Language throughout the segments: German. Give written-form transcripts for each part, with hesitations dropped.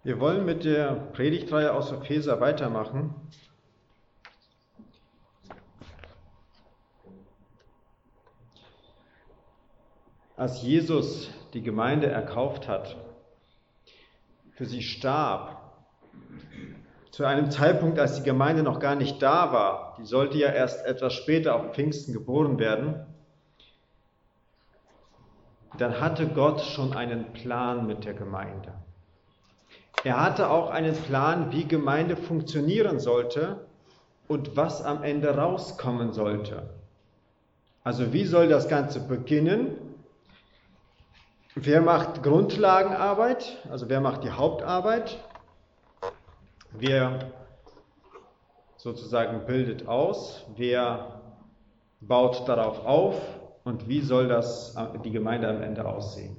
Wir wollen mit der Predigtreihe aus Epheser weitermachen. Als Jesus die Gemeinde erkauft hat, für sie starb, zu einem Zeitpunkt, als die Gemeinde noch gar nicht da war, die sollte ja erst etwas später auf Pfingsten geboren werden, dann hatte Gott schon einen Plan mit der Gemeinde. Er hatte auch einen Plan, wie Gemeinde funktionieren sollte und was am Ende rauskommen sollte. Also wie soll das Ganze beginnen? Wer macht Grundlagenarbeit? Also wer macht die Hauptarbeit? Wer sozusagen bildet aus? Wer baut darauf auf? Und wie soll die Gemeinde am Ende aussehen?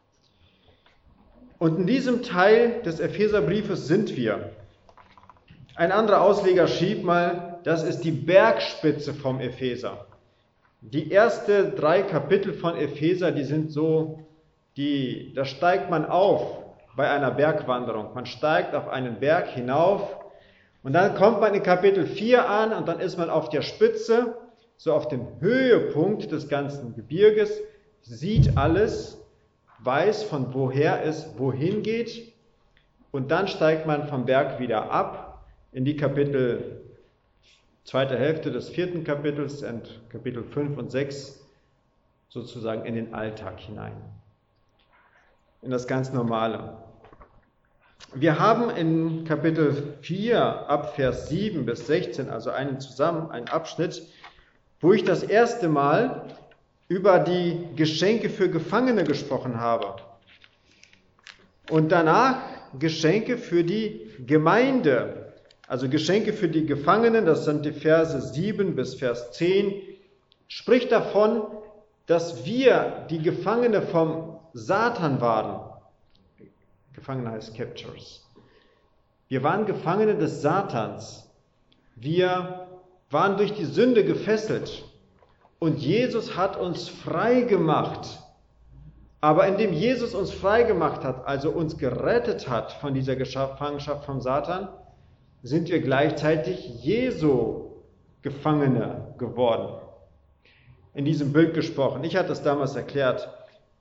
Und in diesem Teil des Epheserbriefes sind wir. Ein anderer Ausleger schrieb mal, das ist die Bergspitze vom Epheser. Die ersten 3 Kapitel von Epheser, die sind so, da steigt man auf bei einer Bergwanderung. Man steigt auf einen Berg hinauf und dann kommt man in Kapitel 4 an und dann ist man auf der Spitze, so auf dem Höhepunkt des ganzen Gebirges, sieht alles, weiß, von woher es wohin geht, und dann steigt man vom Berg wieder ab in die zweite Hälfte des 4. Kapitels und Kapitel 5 und 6 sozusagen in den Alltag hinein, in das ganz Normale. Wir haben in Kapitel 4 ab Vers 7 bis 16, also einen Abschnitt, wo ich das erste Mal über die Geschenke für Gefangene gesprochen habe. Und danach Geschenke für die Gemeinde. Also Geschenke für die Gefangenen, das sind die Verse 7 bis Vers 10, spricht davon, dass wir die Gefangene vom Satan waren. Gefangene heißt Captures. Wir waren Gefangene des Satans. Wir waren durch die Sünde gefesselt. Und Jesus hat uns frei gemacht. Aber indem Jesus uns frei gemacht hat, also uns gerettet hat von dieser Gefangenschaft vom Satan, sind wir gleichzeitig Jesu Gefangene geworden. In diesem Bild gesprochen. Ich hatte es damals erklärt.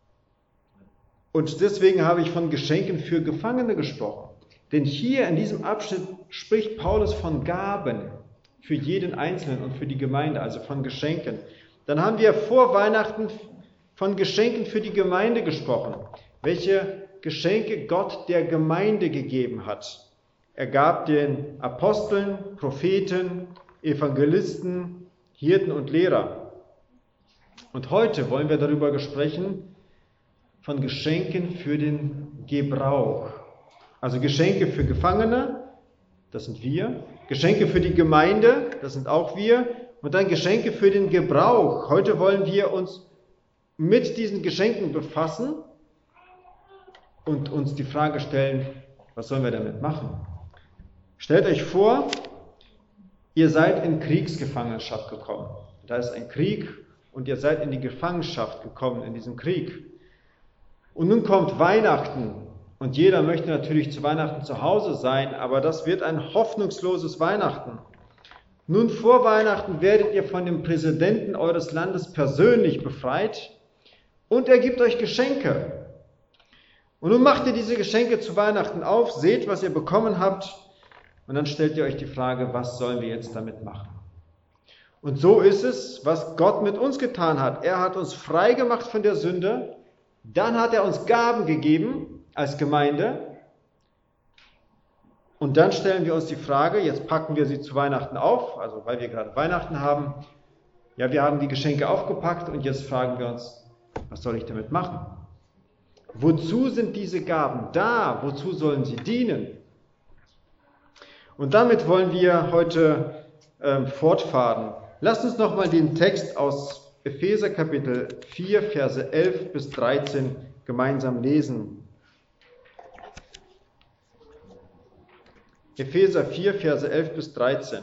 Und deswegen habe ich von Geschenken für Gefangene gesprochen. Denn hier in diesem Abschnitt spricht Paulus von Gaben für jeden Einzelnen und für die Gemeinde, also von Geschenken. Dann haben wir vor Weihnachten von Geschenken für die Gemeinde gesprochen, welche Geschenke Gott der Gemeinde gegeben hat. Er gab den Aposteln, Propheten, Evangelisten, Hirten und Lehrer. Und heute wollen wir darüber sprechen, von Geschenken für den Gebrauch. Also Geschenke für Gefangene, das sind wir. Geschenke für die Gemeinde, das sind auch wir. Und dann Geschenke für den Gebrauch. Heute wollen wir uns mit diesen Geschenken befassen und uns die Frage stellen, was sollen wir damit machen? Stellt euch vor, ihr seid in Kriegsgefangenschaft gekommen. Da ist ein Krieg und ihr seid in die Gefangenschaft gekommen in diesem Krieg. Und nun kommt Weihnachten und jeder möchte natürlich zu Weihnachten zu Hause sein, aber das wird ein hoffnungsloses Weihnachten. Nun vor Weihnachten werdet ihr von dem Präsidenten eures Landes persönlich befreit und er gibt euch Geschenke. Und nun macht ihr diese Geschenke zu Weihnachten auf, seht, was ihr bekommen habt und dann stellt ihr euch die Frage, was sollen wir jetzt damit machen? Und so ist es, was Gott mit uns getan hat. Er hat uns frei gemacht von der Sünde, dann hat er uns Gaben gegeben als Gemeinde. Und dann stellen wir uns die Frage, jetzt packen wir sie zu Weihnachten auf, also weil wir gerade Weihnachten haben. Ja, wir haben die Geschenke aufgepackt und jetzt fragen wir uns, was soll ich damit machen? Wozu sind diese Gaben da? Wozu sollen sie dienen? Und damit wollen wir heute fortfahren. Lasst uns nochmal den Text aus Epheser Kapitel 4, Verse 11 bis 13 gemeinsam lesen. Epheser 4, Verse 11 bis 13.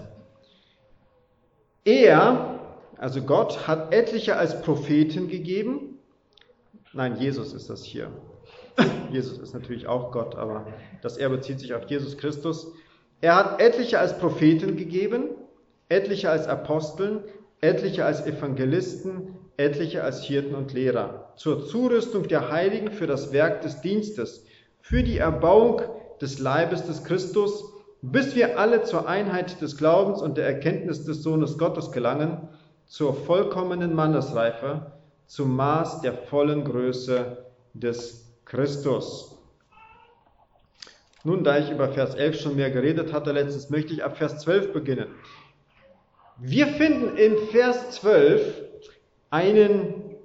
Er, also Gott, hat etliche als Propheten gegeben. Nein, Jesus ist das hier. Jesus ist natürlich auch Gott, aber das Er bezieht sich auf Jesus Christus. Er hat etliche als Propheten gegeben, etliche als Aposteln, etliche als Evangelisten, etliche als Hirten und Lehrer, zur Zurüstung der Heiligen für das Werk des Dienstes, für die Erbauung des Leibes des Christus, bis wir alle zur Einheit des Glaubens und der Erkenntnis des Sohnes Gottes gelangen, zur vollkommenen Mannesreife, zum Maß der vollen Größe des Christus. Nun, da ich über Vers 11 schon mehr geredet hatte letztens, möchte ich ab Vers 12 beginnen. Wir finden in Vers 12 einen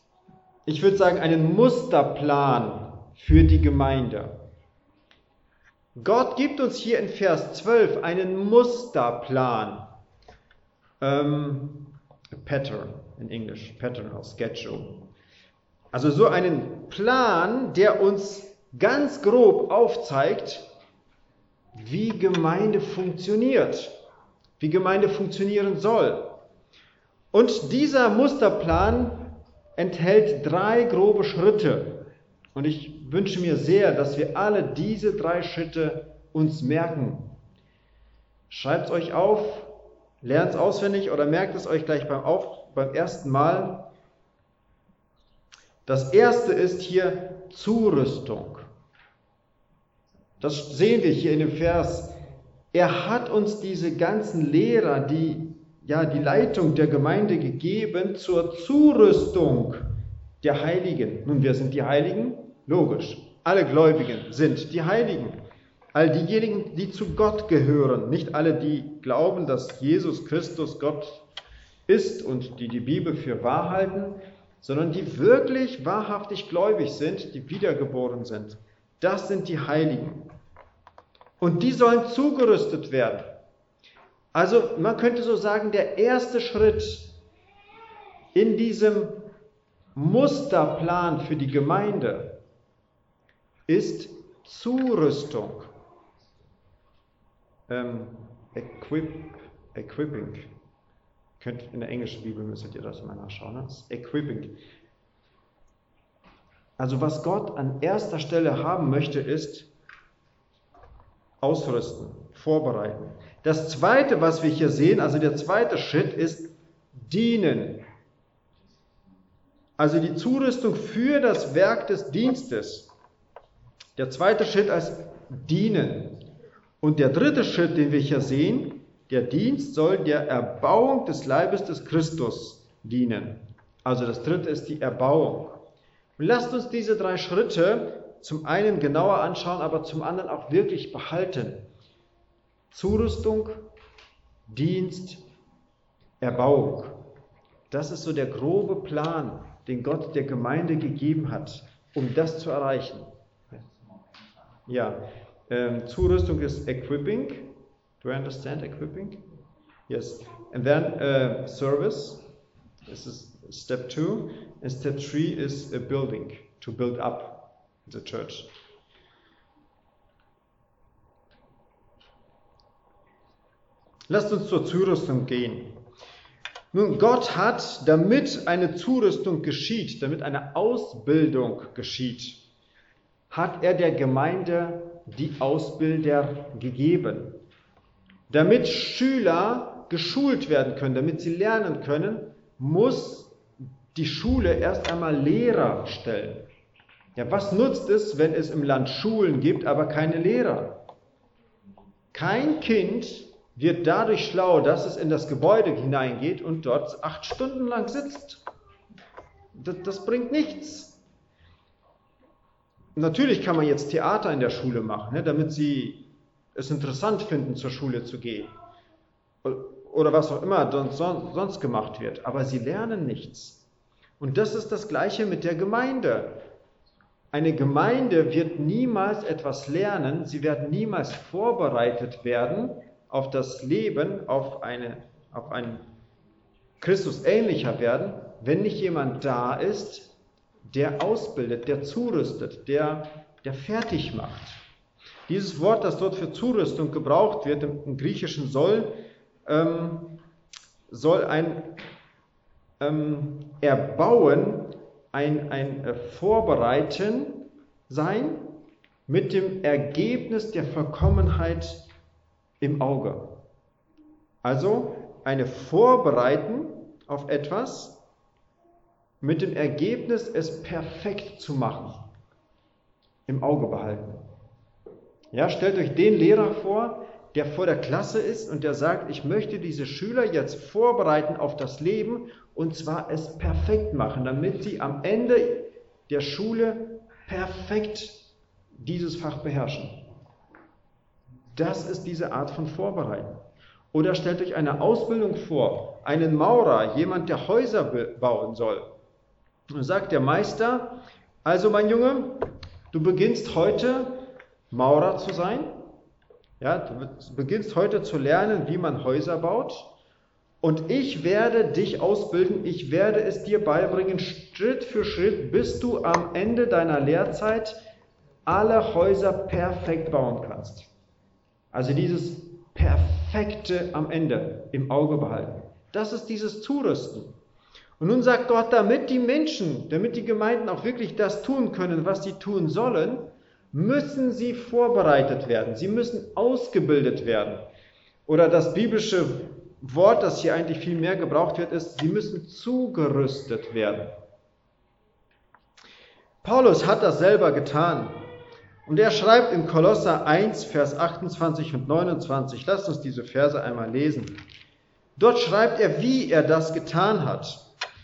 Musterplan für die Gemeinde. Gott gibt uns hier in Vers 12 einen Musterplan. Pattern in Englisch, Pattern or Schedule. Also so einen Plan, der uns ganz grob aufzeigt, wie Gemeinde funktioniert, wie Gemeinde funktionieren soll. Und dieser Musterplan enthält 3 grobe Schritte. Und ich wünsche mir sehr, dass wir alle diese 3 Schritte uns merken. Schreibt es euch auf, lernt es auswendig oder merkt es euch gleich beim ersten Mal. Das erste ist hier Zurüstung. Das sehen wir hier in dem Vers. Er hat uns diese ganzen Lehrer, die Leitung der Gemeinde gegeben zur Zurüstung der Heiligen. Nun, wer sind die Heiligen? Logisch, alle Gläubigen sind die Heiligen. All diejenigen, die zu Gott gehören, nicht alle, die glauben, dass Jesus Christus Gott ist und die die Bibel für wahr halten, sondern die wirklich wahrhaftig gläubig sind, die wiedergeboren sind. Das sind die Heiligen. Und die sollen zugerüstet werden. Also man könnte so sagen, der erste Schritt in diesem Musterplan für die Gemeinde ist Zurüstung. Equipping. In der englischen Bibel müsstet ihr das mal nachschauen. Ne? Equipping. Also was Gott an erster Stelle haben möchte, ist ausrüsten, vorbereiten. Das zweite, was wir hier sehen, also der zweite Schritt ist dienen. Also die Zurüstung für das Werk des Dienstes. Der zweite Schritt als dienen. Und der dritte Schritt, den wir hier sehen, der Dienst soll der Erbauung des Leibes des Christus dienen. Also das dritte ist die Erbauung. Und lasst uns diese 3 Schritte zum einen genauer anschauen, aber zum anderen auch wirklich behalten. Zurüstung, Dienst, Erbauung. Das ist so der grobe Plan, den Gott der Gemeinde gegeben hat, um das zu erreichen. Ja, Zurüstung ist equipping. Do you understand equipping? Yes. And then service. This is step 2. And step 3 is building, to build up the church. Lasst uns zur Zurüstung gehen. Nun, Gott hat, damit eine Zurüstung geschieht, damit eine Ausbildung geschieht, hat er der Gemeinde die Ausbilder gegeben. Damit Schüler geschult werden können, damit sie lernen können, muss die Schule erst einmal Lehrer stellen. Ja, was nutzt es, wenn es im Land Schulen gibt, aber keine Lehrer? Kein Kind wird dadurch schlau, dass es in das Gebäude hineingeht und dort 8 Stunden lang sitzt. Das bringt nichts. Natürlich kann man jetzt Theater in der Schule machen, ne, damit sie es interessant finden, zur Schule zu gehen. Oder was auch immer sonst gemacht wird. Aber sie lernen nichts. Und das ist das Gleiche mit der Gemeinde. Eine Gemeinde wird niemals etwas lernen, sie werden niemals vorbereitet werden auf das Leben, auf ein Christus ähnlicher werden, wenn nicht jemand da ist, der ausbildet, der zurüstet, der fertig macht. Dieses Wort, das dort für Zurüstung gebraucht wird, im Griechischen soll ein Erbauen, ein Vorbereiten sein mit dem Ergebnis der Vollkommenheit im Auge. Also eine Vorbereiten auf etwas mit dem Ergebnis, es perfekt zu machen, im Auge behalten. Ja, stellt euch den Lehrer vor, der vor der Klasse ist und der sagt, ich möchte diese Schüler jetzt vorbereiten auf das Leben und zwar es perfekt machen, damit sie am Ende der Schule perfekt dieses Fach beherrschen. Das ist diese Art von Vorbereiten. Oder stellt euch eine Ausbildung vor, einen Maurer, jemand, der Häuser bauen soll. Und sagt der Meister, also mein Junge, du beginnst heute Maurer zu sein. Ja, du beginnst heute zu lernen, wie man Häuser baut. Und ich werde dich ausbilden, ich werde es dir beibringen, Schritt für Schritt, bis du am Ende deiner Lehrzeit alle Häuser perfekt bauen kannst. Also dieses Perfekte am Ende im Auge behalten. Das ist dieses Zurüsten. Und nun sagt Gott, damit die Menschen, damit die Gemeinden auch wirklich das tun können, was sie tun sollen, müssen sie vorbereitet werden. Sie müssen ausgebildet werden. Oder das biblische Wort, das hier eigentlich viel mehr gebraucht wird, ist, sie müssen zugerüstet werden. Paulus hat das selber getan. Und er schreibt in Kolosser 1, Vers 28 und 29, lasst uns diese Verse einmal lesen. Dort schreibt er, wie er das getan hat.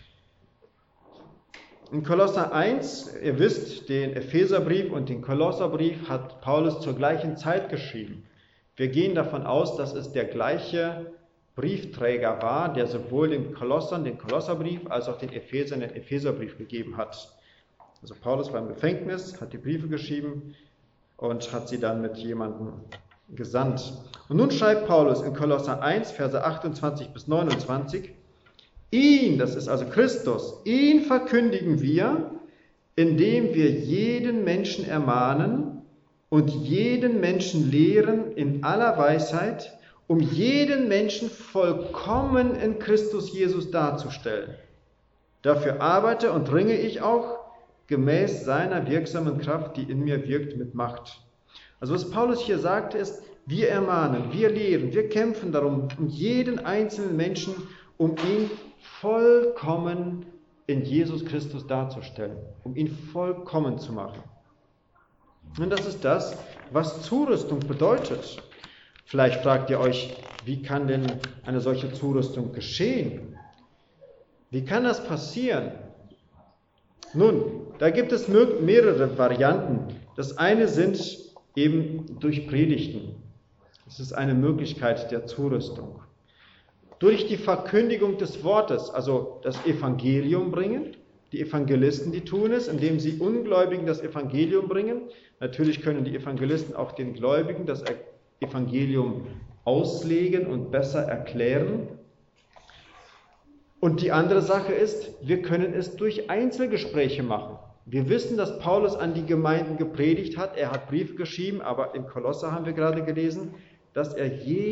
In Kolosser 1, ihr wisst, den Epheserbrief und den Kolosserbrief hat Paulus zur gleichen Zeit geschrieben. Wir gehen davon aus, dass es der gleiche Briefträger war, der sowohl den Kolossern den Kolosserbrief als auch den Ephesern den Epheserbrief gegeben hat. Also Paulus war im Gefängnis, hat die Briefe geschrieben und hat sie dann mit jemandem gesandt. Und nun schreibt Paulus in Kolosser 1, Verse 28 bis 29, ihn, das ist also Christus, ihn verkündigen wir, indem wir jeden Menschen ermahnen und jeden Menschen lehren in aller Weisheit, um jeden Menschen vollkommen in Christus Jesus darzustellen. Dafür arbeite und ringe ich auch gemäß seiner wirksamen Kraft, die in mir wirkt, mit Macht. Also was Paulus hier sagt ist, wir ermahnen, wir lehren, wir kämpfen darum, um jeden einzelnen Menschen, um ihn vollkommen in Jesus Christus darzustellen, um ihn vollkommen zu machen. Und das ist das, was Zurüstung bedeutet. Vielleicht fragt ihr euch, wie kann denn eine solche Zurüstung geschehen? Wie kann das passieren? Nun, da gibt es mehrere Varianten. Das eine sind eben durch Predigten. Das ist eine Möglichkeit der Zurüstung. Durch die Verkündigung des Wortes, also das Evangelium bringen. Die Evangelisten, die tun es, indem sie Ungläubigen das Evangelium bringen. Natürlich können die Evangelisten auch den Gläubigen das Evangelium auslegen und besser erklären. Und die andere Sache ist, wir können es durch Einzelgespräche machen. Wir wissen, dass Paulus an die Gemeinden gepredigt hat. Er hat Briefe geschrieben, aber in Kolosser haben wir gerade gelesen, dass er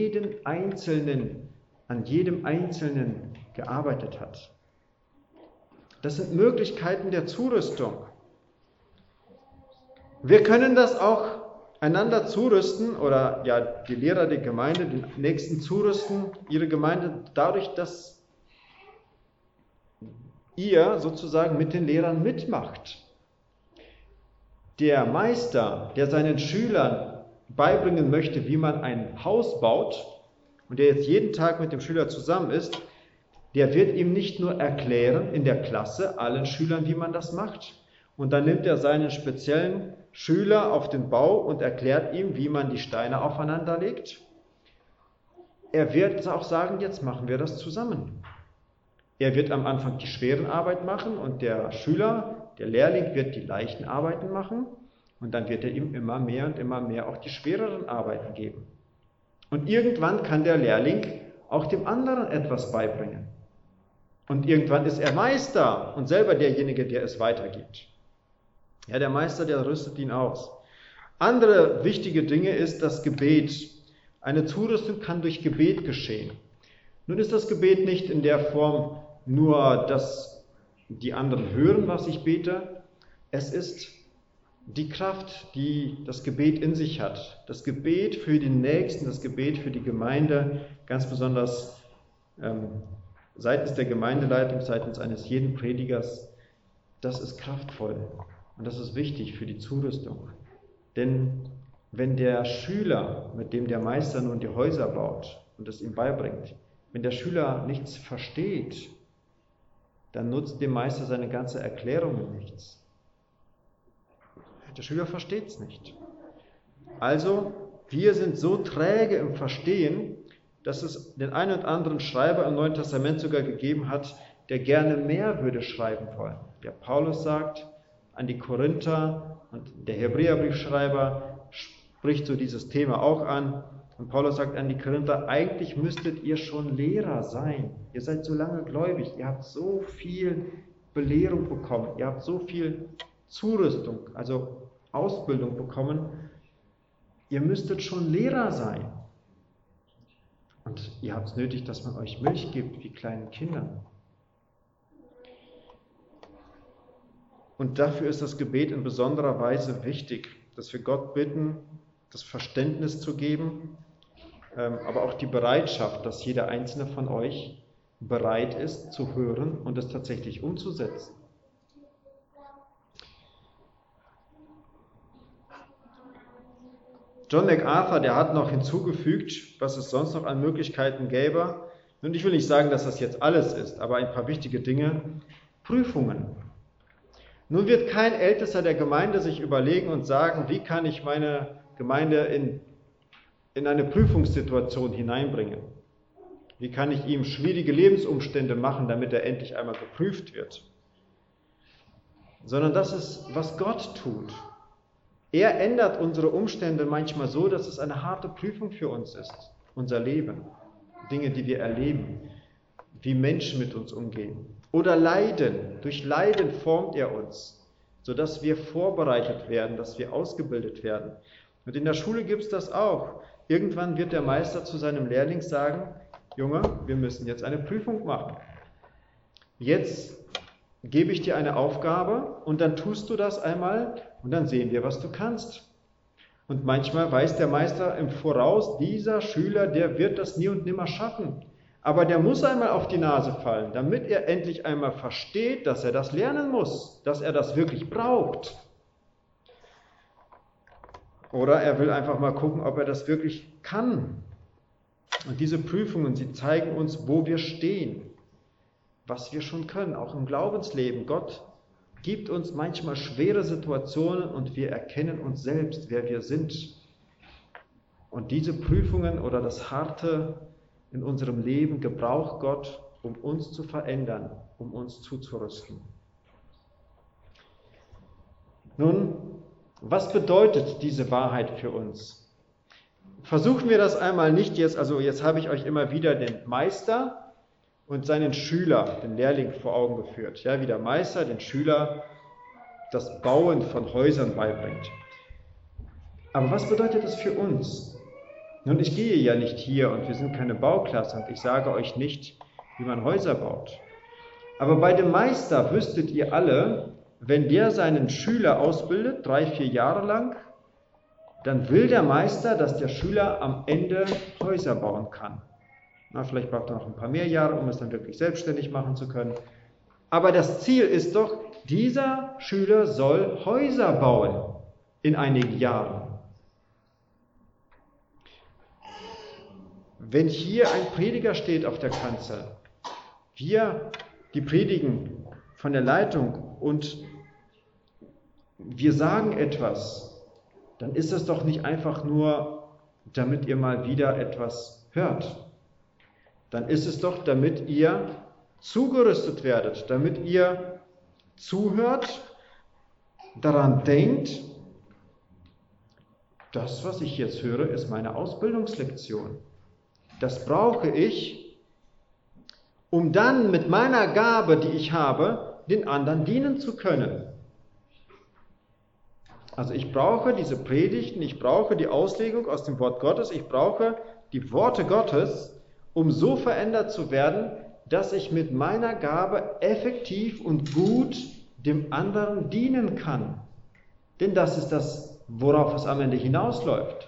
an jedem Einzelnen gearbeitet hat. Das sind Möglichkeiten der Zurüstung. Wir können das auch einander zurüsten oder ja die Lehrer der Gemeinde, den Nächsten zurüsten, ihre Gemeinde, dadurch, dass ihr sozusagen mit den Lehrern mitmacht. Der Meister, der seinen Schülern beibringen möchte, wie man ein Haus baut und der jetzt jeden Tag mit dem Schüler zusammen ist, der wird ihm nicht nur erklären in der Klasse allen Schülern, wie man das macht, und dann nimmt er seinen speziellen Schüler auf den Bau und erklärt ihm, wie man die Steine aufeinander legt. Er wird auch sagen, jetzt machen wir das zusammen. Er wird am Anfang die schweren Arbeiten machen und der Schüler, der Lehrling, wird die leichten Arbeiten machen und dann wird er ihm immer mehr und immer mehr auch die schwereren Arbeiten geben. Und irgendwann kann der Lehrling auch dem anderen etwas beibringen. Und irgendwann ist er Meister und selber derjenige, der es weitergibt. Ja, der Meister, der rüstet ihn aus. Andere wichtige Dinge ist das Gebet. Eine Zurüstung kann durch Gebet geschehen. Nun ist das Gebet nicht in der Form nur, dass die anderen hören, was ich bete. Es ist die Kraft, die das Gebet in sich hat, das Gebet für den Nächsten, das Gebet für die Gemeinde, ganz besonders seitens der Gemeindeleitung, seitens eines jeden Predigers, das ist kraftvoll und das ist wichtig für die Zurüstung. Denn wenn der Schüler, mit dem der Meister nun die Häuser baut und es ihm beibringt, wenn der Schüler nichts versteht, dann nutzt dem Meister seine ganze Erklärung nichts. Der Schüler versteht es nicht. Also, wir sind so träge im Verstehen, dass es den einen oder anderen Schreiber im Neuen Testament sogar gegeben hat, der gerne mehr würde schreiben wollen. Der Paulus sagt an die Korinther und der Hebräerbriefschreiber spricht so dieses Thema auch an. Und Paulus sagt an die Korinther, eigentlich müsstet ihr schon Lehrer sein. Ihr seid so lange gläubig, ihr habt so viel Belehrung bekommen, ihr habt so viel Zurüstung, also Ausbildung bekommen. Ihr müsstet schon Lehrer sein. Und ihr habt es nötig, dass man euch Milch gibt, wie kleinen Kindern. Und dafür ist das Gebet in besonderer Weise wichtig, dass wir Gott bitten, das Verständnis zu geben, aber auch die Bereitschaft, dass jeder einzelne von euch bereit ist zu hören und es tatsächlich umzusetzen. John MacArthur, der hat noch hinzugefügt, was es sonst noch an Möglichkeiten gäbe. Und ich will nicht sagen, dass das jetzt alles ist, aber ein paar wichtige Dinge. Prüfungen. Nun wird kein Ältester der Gemeinde sich überlegen und sagen, wie kann ich meine Gemeinde in eine Prüfungssituation hineinbringen? Wie kann ich ihm schwierige Lebensumstände machen, damit er endlich einmal geprüft wird? Sondern das ist, was Gott tut. Er ändert unsere Umstände manchmal so, dass es eine harte Prüfung für uns ist, unser Leben, Dinge, die wir erleben, wie Menschen mit uns umgehen. Oder Leiden, durch Leiden formt er uns, sodass wir vorbereitet werden, dass wir ausgebildet werden. Und in der Schule gibt es das auch. Irgendwann wird der Meister zu seinem Lehrling sagen, Junge, wir müssen jetzt eine Prüfung machen. Jetzt gebe ich dir eine Aufgabe und dann tust du das einmal und dann sehen wir, was du kannst. Und manchmal weiß der Meister im Voraus, dieser Schüler, der wird das nie und nimmer schaffen. Aber der muss einmal auf die Nase fallen, damit er endlich einmal versteht, dass er das lernen muss, dass er das wirklich braucht. Oder er will einfach mal gucken, ob er das wirklich kann. Und diese Prüfungen, sie zeigen uns, wo wir stehen, was wir schon können, auch im Glaubensleben. Gott gibt uns manchmal schwere Situationen und wir erkennen uns selbst, wer wir sind. Und diese Prüfungen oder das Harte in unserem Leben gebraucht Gott, um uns zu verändern, um uns zuzurüsten. Nun, was bedeutet diese Wahrheit für uns? Versuchen wir das einmal nicht jetzt, also jetzt habe ich euch immer wieder den Meister und seinen Schüler, den Lehrling vor Augen geführt. Ja, wie der Meister den Schüler das Bauen von Häusern beibringt. Aber was bedeutet das für uns? Nun, ich gehe ja nicht hier und wir sind keine Bauklasse und ich sage euch nicht, wie man Häuser baut. Aber bei dem Meister wüsstet ihr alle, wenn der seinen Schüler ausbildet, 3-4 Jahre lang, dann will der Meister, dass der Schüler am Ende Häuser bauen kann. Na, vielleicht braucht er noch ein paar mehr Jahre, um es dann wirklich selbstständig machen zu können. Aber das Ziel ist doch, dieser Schüler soll Häuser bauen in einigen Jahren. Wenn hier ein Prediger steht auf der Kanzel, wir, die predigen von der Leitung und wir sagen etwas, dann ist es doch nicht einfach nur, damit ihr mal wieder etwas hört. Dann ist es doch, damit ihr zugerüstet werdet, damit ihr zuhört, daran denkt, das, was ich jetzt höre, ist meine Ausbildungslektion. Das brauche ich, um dann mit meiner Gabe, die ich habe, den anderen dienen zu können. Also ich brauche diese Predigten, ich brauche die Auslegung aus dem Wort Gottes, ich brauche die Worte Gottes, um so verändert zu werden, dass ich mit meiner Gabe effektiv und gut dem anderen dienen kann. Denn das ist das, worauf es am Ende hinausläuft.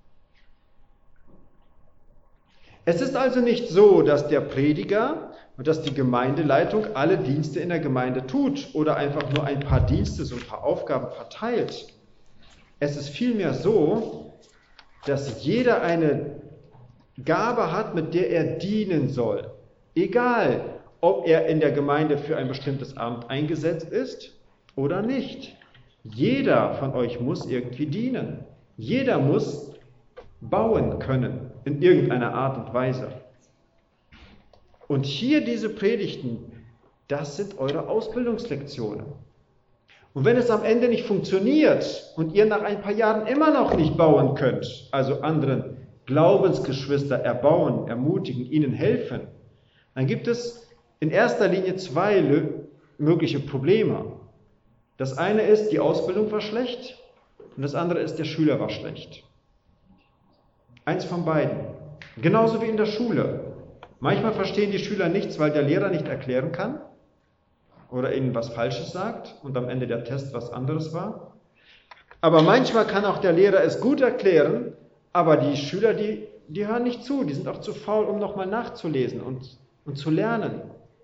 Es ist also nicht so, dass der Prediger und dass die Gemeindeleitung alle Dienste in der Gemeinde tut oder einfach nur ein paar Dienste, so ein paar Aufgaben verteilt. Es ist vielmehr so, dass jeder eine Gabe hat, mit der er dienen soll. Egal, ob er in der Gemeinde für ein bestimmtes Amt eingesetzt ist oder nicht. Jeder von euch muss irgendwie dienen. Jeder muss bauen können, in irgendeiner Art und Weise. Und hier diese Predigten, das sind eure Ausbildungslektionen. Und wenn es am Ende nicht funktioniert und ihr nach ein paar Jahren immer noch nicht bauen könnt, also anderen Glaubensgeschwister erbauen, ermutigen, ihnen helfen, dann gibt es in erster Linie zwei mögliche Probleme. Das eine ist, die Ausbildung war schlecht und das andere ist, der Schüler war schlecht. Eins von beiden. Genauso wie in der Schule. Manchmal verstehen die Schüler nichts, weil der Lehrer nicht erklären kann oder ihnen was Falsches sagt und am Ende der Test was anderes war. Aber manchmal kann auch der Lehrer es gut erklären, aber die Schüler, die hören nicht zu, die sind auch zu faul, um nochmal nachzulesen und zu lernen.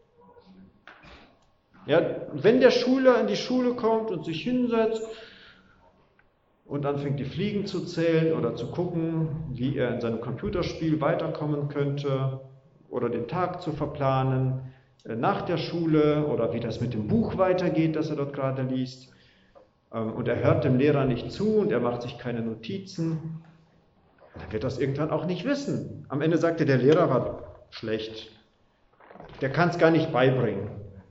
Ja, wenn der Schüler in die Schule kommt und sich hinsetzt und anfängt, die Fliegen zu zählen oder zu gucken, wie er in seinem Computerspiel weiterkommen könnte oder den Tag zu verplanen nach der Schule oder wie das mit dem Buch weitergeht, das er dort gerade liest, und er hört dem Lehrer nicht zu und er macht sich keine Notizen, dann wird das irgendwann auch nicht wissen. Am Ende sagte der Lehrer war schlecht. Der kann es gar nicht beibringen.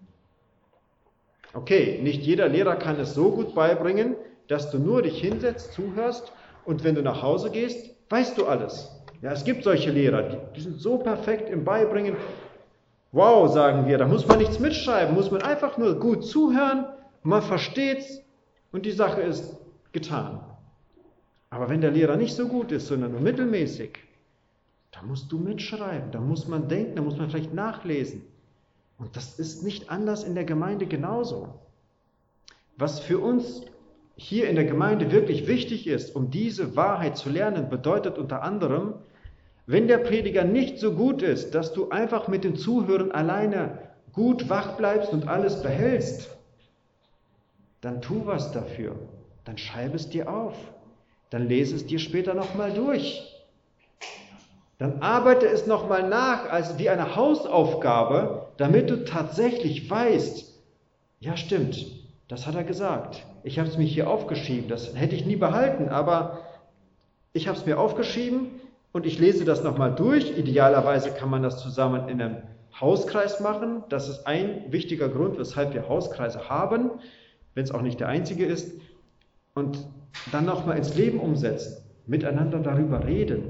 Okay, nicht jeder Lehrer kann es so gut beibringen, dass du nur dich hinsetzt, zuhörst und wenn du nach Hause gehst, weißt du alles. Ja, es gibt solche Lehrer, die sind so perfekt im Beibringen. Wow, sagen wir, da muss man nichts mitschreiben, muss man einfach nur gut zuhören, man versteht's und die Sache ist getan. Aber wenn der Lehrer nicht so gut ist, sondern nur mittelmäßig, da musst du mitschreiben, da muss man denken, da muss man vielleicht nachlesen. Und das ist nicht anders in der Gemeinde genauso. Was für uns hier in der Gemeinde wirklich wichtig ist, um diese Wahrheit zu lernen, bedeutet unter anderem, wenn der Prediger nicht so gut ist, dass du einfach mit den Zuhörern alleine gut wach bleibst und alles behältst, dann tu was dafür. Dann schreib es dir auf. Dann lese es dir später nochmal durch. Dann arbeite es nochmal nach, als wie eine Hausaufgabe, damit du tatsächlich weißt, ja stimmt, das hat er gesagt. Ich habe es mir hier aufgeschrieben, das hätte ich nie behalten, aber ich habe es mir aufgeschrieben und ich lese das nochmal durch. Idealerweise kann man das zusammen in einem Hauskreis machen. Das ist ein wichtiger Grund, weshalb wir Hauskreise haben, wenn es auch nicht der einzige ist. Und dann nochmal ins Leben umsetzen, miteinander darüber reden.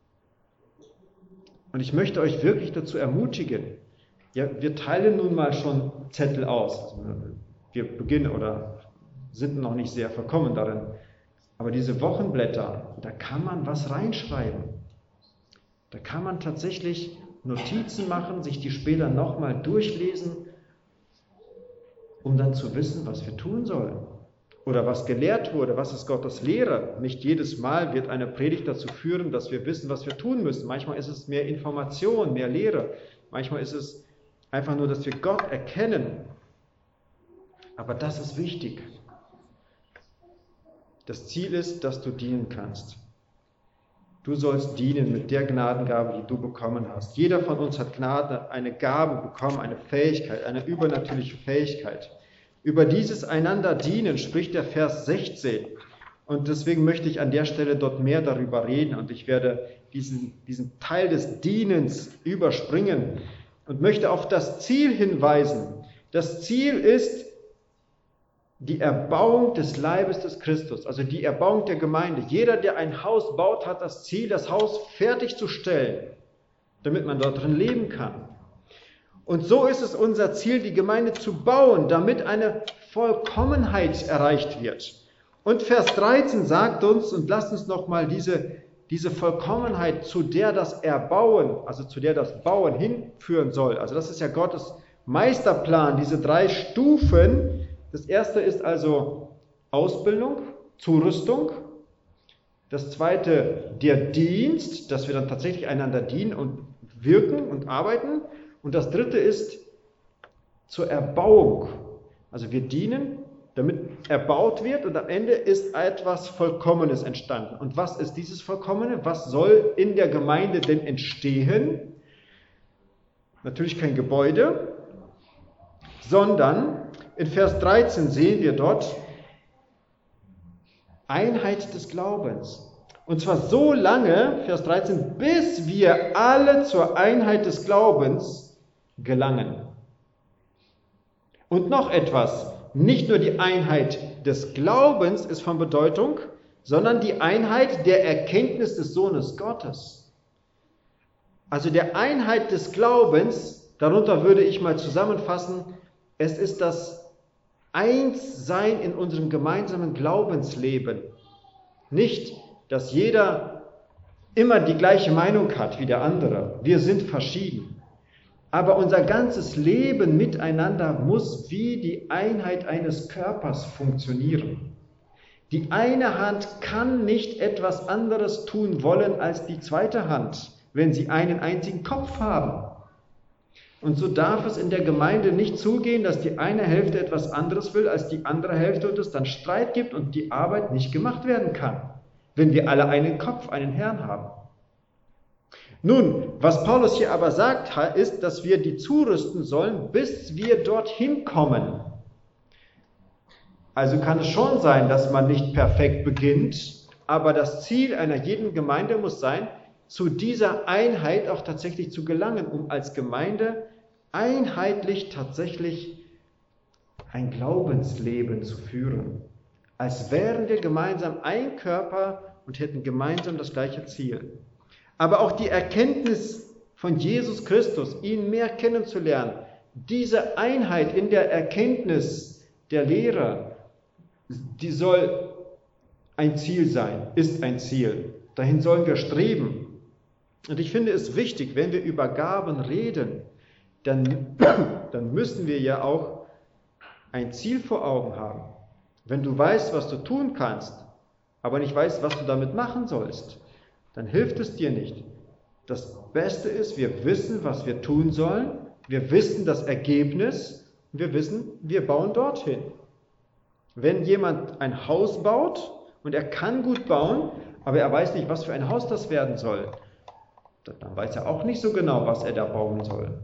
Und ich möchte euch wirklich dazu ermutigen, ja, wir teilen nun mal schon Zettel aus. Also wir beginnen oder sind noch nicht sehr verkommen darin. Aber diese Wochenblätter, da kann man was reinschreiben. Da kann man tatsächlich Notizen machen, sich die später nochmal durchlesen, um dann zu wissen, was wir tun sollen. Oder was gelehrt wurde, was ist Gottes Lehre. Nicht jedes Mal wird eine Predigt dazu führen, dass wir wissen, was wir tun müssen. Manchmal ist es mehr Information, mehr Lehre. Manchmal ist es einfach nur, dass wir Gott erkennen. Aber das ist wichtig. Das Ziel ist, dass du dienen kannst. Du sollst dienen mit der Gnadengabe, die du bekommen hast. Jeder von uns hat Gnade, eine Gabe bekommen, eine Fähigkeit, eine übernatürliche Fähigkeit. Über dieses einander dienen spricht der Vers 16. Und deswegen möchte ich an der Stelle dort mehr darüber reden. Und ich werde diesen Teil des Dienens überspringen und möchte auf das Ziel hinweisen. Das Ziel ist die Erbauung des Leibes des Christus, also die Erbauung der Gemeinde. Jeder, der ein Haus baut, hat das Ziel, das Haus fertigzustellen, damit man dort drin leben kann. Und so ist es unser Ziel, die Gemeinde zu bauen, damit eine Vollkommenheit erreicht wird. Und Vers 13 sagt uns, und lasst uns nochmal diese Vollkommenheit, zu der das Erbauen, also zu der das Bauen hinführen soll. Also das ist ja Gottes Meisterplan, diese 3 Stufen. Das erste ist also Ausbildung, Zurüstung. Das zweite, der Dienst, dass wir dann tatsächlich einander dienen und wirken und arbeiten. Und das dritte ist zur Erbauung. Also wir dienen, damit erbaut wird und am Ende ist etwas Vollkommenes entstanden. Und was ist dieses Vollkommene? Was soll in der Gemeinde denn entstehen? Natürlich kein Gebäude, sondern in Vers 13 sehen wir dort Einheit des Glaubens. Und zwar so lange, Vers 13, bis wir alle zur Einheit des Glaubens gelangen. Und noch etwas, nicht nur die Einheit des Glaubens ist von Bedeutung, sondern die Einheit der Erkenntnis des Sohnes Gottes. Also der Einheit des Glaubens, darunter würde ich mal zusammenfassen, es ist das Einssein in unserem gemeinsamen Glaubensleben. Nicht, dass jeder immer die gleiche Meinung hat wie der andere. Wir sind verschieden. Aber unser ganzes Leben miteinander muss wie die Einheit eines Körpers funktionieren. Die eine Hand kann nicht etwas anderes tun wollen als die zweite Hand, wenn sie einen einzigen Kopf haben. Und so darf es in der Gemeinde nicht zugehen, dass die eine Hälfte etwas anderes will als die andere Hälfte und es dann Streit gibt und die Arbeit nicht gemacht werden kann, wenn wir alle einen Kopf, einen Herrn haben. Nun, was Paulus hier aber sagt, ist, dass wir die zurüsten sollen, bis wir dorthin kommen. Also kann es schon sein, dass man nicht perfekt beginnt, aber das Ziel einer jeden Gemeinde muss sein, zu dieser Einheit auch tatsächlich zu gelangen, um als Gemeinde einheitlich tatsächlich ein Glaubensleben zu führen. Als wären wir gemeinsam ein Körper und hätten gemeinsam das gleiche Ziel. Aber auch die Erkenntnis von Jesus Christus, ihn mehr kennenzulernen, diese Einheit in der Erkenntnis der Lehre, die soll ein Ziel sein, ist ein Ziel. Dahin sollen wir streben. Und ich finde es wichtig, wenn wir über Gaben reden, dann müssen wir ja auch ein Ziel vor Augen haben. Wenn du weißt, was du tun kannst, aber nicht weißt, was du damit machen sollst, dann hilft es dir nicht. Das Beste ist, wir wissen, was wir tun sollen, wir wissen das Ergebnis, wir wissen, wir bauen dorthin. Wenn jemand ein Haus baut und er kann gut bauen, aber er weiß nicht, was für ein Haus das werden soll, dann weiß er auch nicht so genau, was er da bauen soll.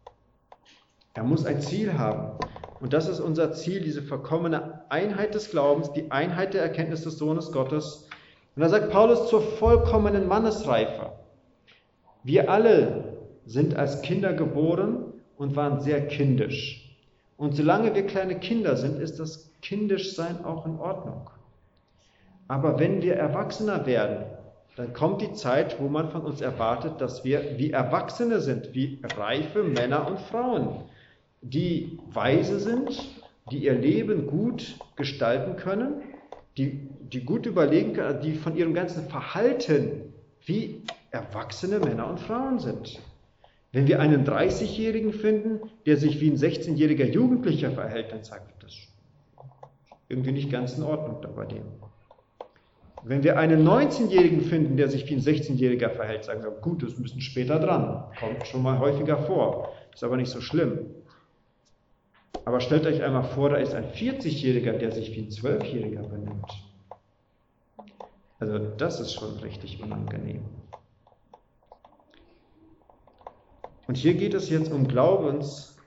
Er muss ein Ziel haben. Und das ist unser Ziel, diese vollkommene Einheit des Glaubens, die Einheit der Erkenntnis des Sohnes Gottes. Und da sagt Paulus zur vollkommenen Mannesreife. Wir alle sind als Kinder geboren und waren sehr kindisch. Und solange wir kleine Kinder sind, ist das Kindischsein auch in Ordnung. Aber wenn wir Erwachsener werden, dann kommt die Zeit, wo man von uns erwartet, dass wir wie Erwachsene sind, wie reife Männer und Frauen, die weise sind, die ihr Leben gut gestalten können, die gut überlegen können, die von ihrem ganzen Verhalten wie erwachsene Männer und Frauen sind. Wenn wir einen 30-Jährigen finden, der sich wie ein 16-jähriger Jugendlicher verhält, dann sagen wir, das ist irgendwie nicht ganz in Ordnung da bei dem. Wenn wir einen 19-Jährigen finden, der sich wie ein 16-Jähriger verhält, sagen wir, gut, das ist ein bisschen später dran, kommt schon mal häufiger vor, ist aber nicht so schlimm. Aber stellt euch einmal vor, da ist ein 40-Jähriger, der sich wie ein 12-Jähriger benimmt. Also das ist schon richtig unangenehm. Und hier geht es jetzt um Glaubensleben,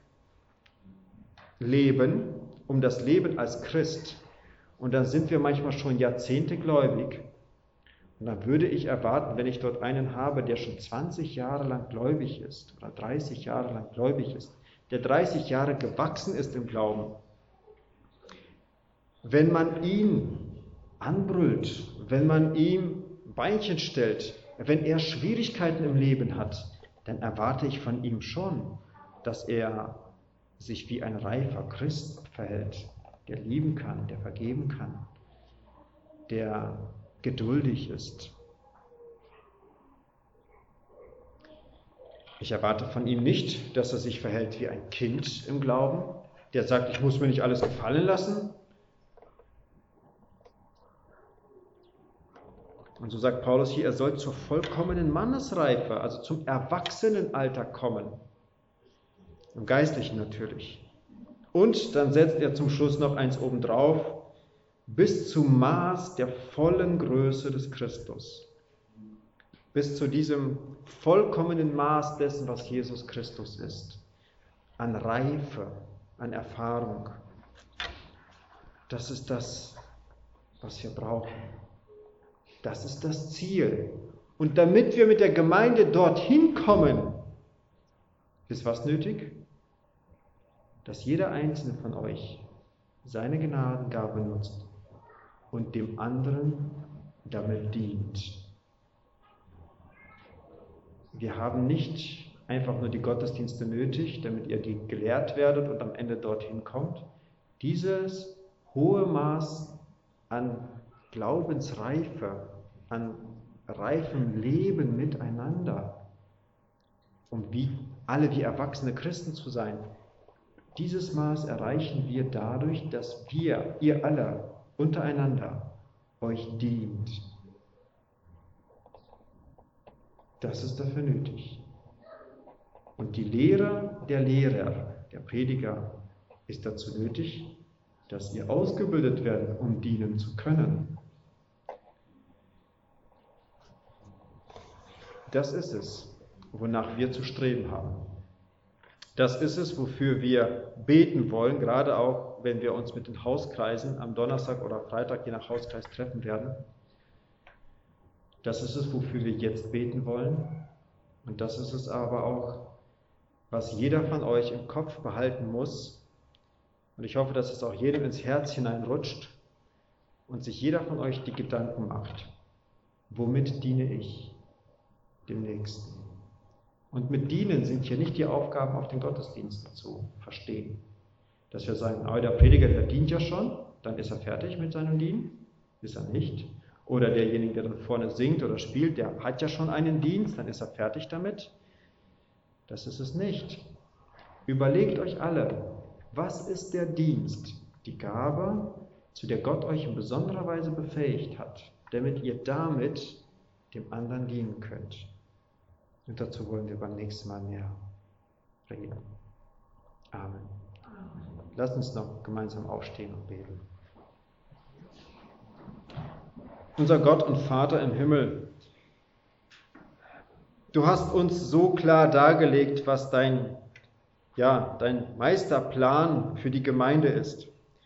um das Leben als Christ. Und dann sind wir manchmal schon Jahrzehnte gläubig. Und dann würde ich erwarten, wenn ich dort einen habe, der schon 20 Jahre lang gläubig ist oder 30 Jahre lang gläubig ist, der 30 Jahre gewachsen ist im Glauben, wenn man ihn anbrüllt, wenn man ihm Beinchen stellt, wenn er Schwierigkeiten im Leben hat, dann erwarte ich von ihm schon, dass er sich wie ein reifer Christ verhält, der lieben kann, der vergeben kann, der geduldig ist. Ich erwarte von ihm nicht, dass er sich verhält wie ein Kind im Glauben, der sagt, ich muss mir nicht alles gefallen lassen. Und so sagt Paulus hier, er soll zur vollkommenen Mannesreife, also zum Erwachsenenalter kommen. Im Geistlichen natürlich. Und dann setzt er zum Schluss noch eins obendrauf, bis zum Maß der vollen Größe des Christus. Bis zu diesem vollkommenen Maß dessen, was Jesus Christus ist. An Reife, an Erfahrung. Das ist das, was wir brauchen. Das ist das Ziel. Und damit wir mit der Gemeinde dorthin kommen, ist was nötig? Dass jeder einzelne von euch seine Gnadengabe nutzt und dem anderen damit dient. Wir haben nicht einfach nur die Gottesdienste nötig, damit ihr gelehrt werdet und am Ende dorthin kommt. Dieses hohe Maß an Glaubensreife, an reifem Leben miteinander, um wie alle wie erwachsene Christen zu sein, dieses Maß erreichen wir dadurch, dass ihr alle untereinander euch dient. Das ist dafür nötig. Und die Lehre der Lehrer, der Prediger, ist dazu nötig, dass ihr ausgebildet werdet, um dienen zu können. Das ist es, wonach wir zu streben haben. Das ist es, wofür wir beten wollen, gerade auch, wenn wir uns mit den Hauskreisen am Donnerstag oder Freitag je nach Hauskreis treffen werden. Das ist es, wofür wir jetzt beten wollen. Und das ist es aber auch, was jeder von euch im Kopf behalten muss. Und ich hoffe, dass es auch jedem ins Herz hineinrutscht und sich jeder von euch die Gedanken macht. Womit diene ich dem Nächsten? Und mit dienen sind hier nicht die Aufgaben auf den Gottesdiensten zu verstehen. Dass wir sagen, der Prediger, der dient ja schon, dann ist er fertig mit seinem Dienen. Ist er nicht. Oder derjenige, der dann vorne singt oder spielt, der hat ja schon einen Dienst, dann ist er fertig damit. Das ist es nicht. Überlegt euch alle, was ist der Dienst, die Gabe, zu der Gott euch in besonderer Weise befähigt hat, damit ihr damit dem anderen dienen könnt. Und dazu wollen wir beim nächsten Mal mehr reden. Amen. Lasst uns noch gemeinsam aufstehen und beten. Unser Gott und Vater im Himmel, du hast uns so klar dargelegt, was dein Meisterplan für die Gemeinde ist.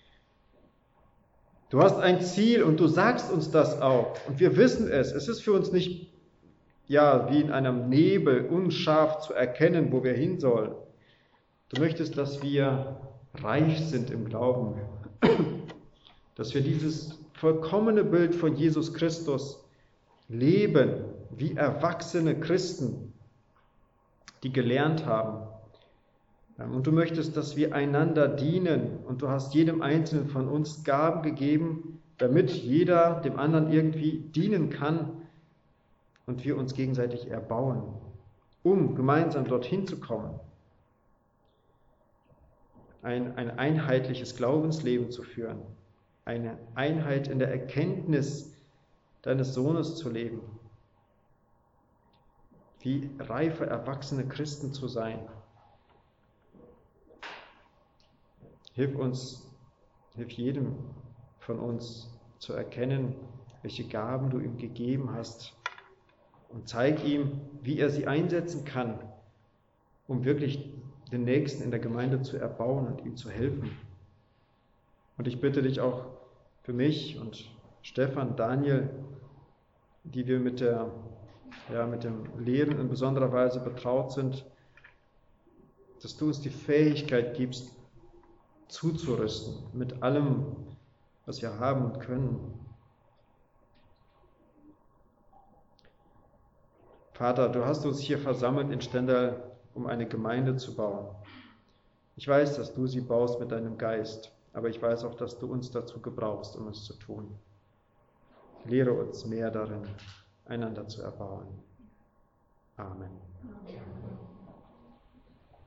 Du hast ein Ziel und du sagst uns das auch. Und wir wissen es. Es ist für uns nicht wie in einem Nebel unscharf zu erkennen, wo wir hin sollen. Du möchtest, dass wir reif sind im Glauben, dass wir dieses vollkommene Bild von Jesus Christus leben, wie erwachsene Christen, die gelernt haben. Und du möchtest, dass wir einander dienen und du hast jedem Einzelnen von uns Gaben gegeben, damit jeder dem anderen irgendwie dienen kann und wir uns gegenseitig erbauen, um gemeinsam dorthin zu kommen. Ein einheitliches Glaubensleben zu führen, eine Einheit in der Erkenntnis deines Sohnes zu leben, wie reife, erwachsene Christen zu sein. Hilf jedem von uns zu erkennen, welche Gaben du ihm gegeben hast und zeig ihm, wie er sie einsetzen kann, um wirklich den Nächsten in der Gemeinde zu erbauen und ihm zu helfen. Und ich bitte dich auch für mich und Stefan, Daniel, die wir mit dem Lehren in besonderer Weise betraut sind, dass du uns die Fähigkeit gibst, zuzurüsten mit allem, was wir haben und können. Vater, du hast uns hier versammelt in Stendal, um eine Gemeinde zu bauen. Ich weiß, dass du sie baust mit deinem Geist, aber ich weiß auch, dass du uns dazu gebrauchst, um es zu tun. Lehre uns mehr darin, einander zu erbauen. Amen.